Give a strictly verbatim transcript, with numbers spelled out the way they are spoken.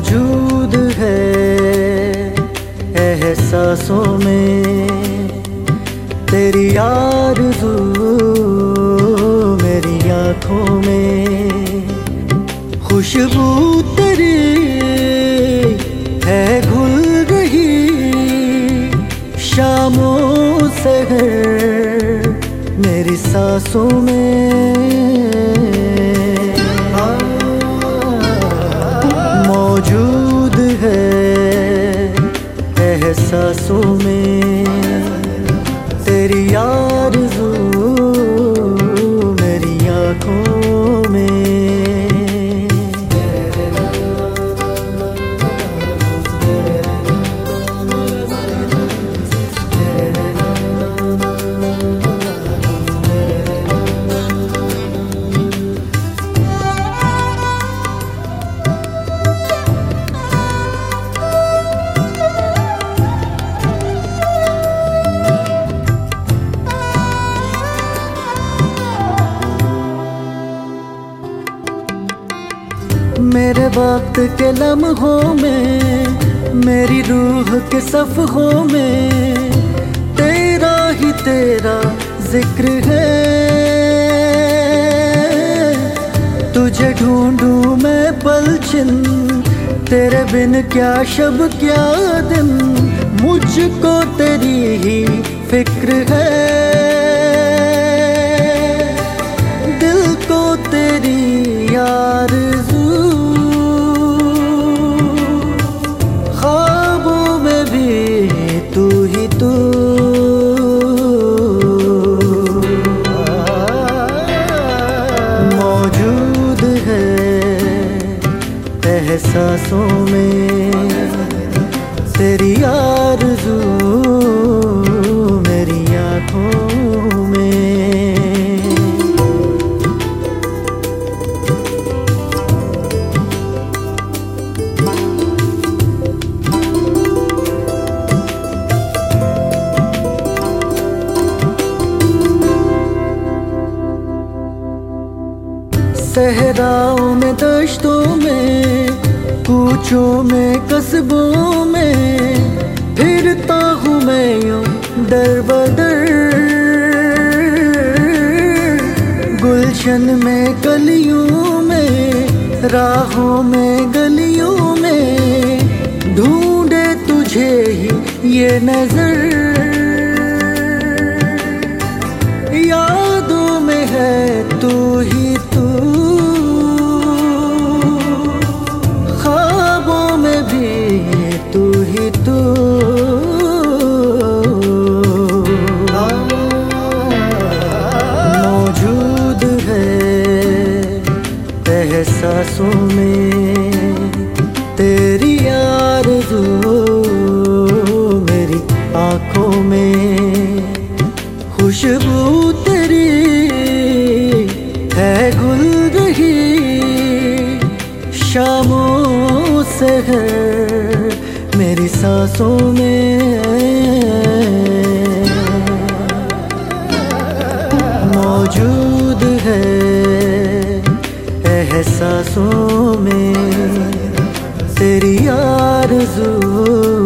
मौजूद है एहसासों में तेरी आरज़ू मेरी आँखों में। खुशबू तेरी है घुल रही शामों से मेरी सांसों में। मौजूद है एहसासों में तेरी आरज़ू मेरी आँखों में। मेरे वक्त के लम्हों में मेरी रूह के सफ़हों में तेरा ही तेरा जिक्र है। तुझे ढूंढूं मैं पलछिन तेरे बिन क्या शब क्या दिन मुझको तेरी ही फिक्र है। दिल को तेरी आरज़ू तू ही तू। मौजूद है एहसासों में तेरी आरज़ू मेरी आँखों में। सहराओं में दश्तों में कूचों में कस्बों में फिरता हूँ मैं यूं दर बदर। गुलशन में कलियों में राहों में गलियों में ढूंढे तुझे ही ये नजर। यादों में है तू ही तू तू ही तू। मौजूद है एहसासों में तेरी आरज़ू मेरी आँखों में। खुशबू तेरी है घुल रही शामों से है मेरी सांसों में। मौजूद है एहसासों में तेरी आरज़ू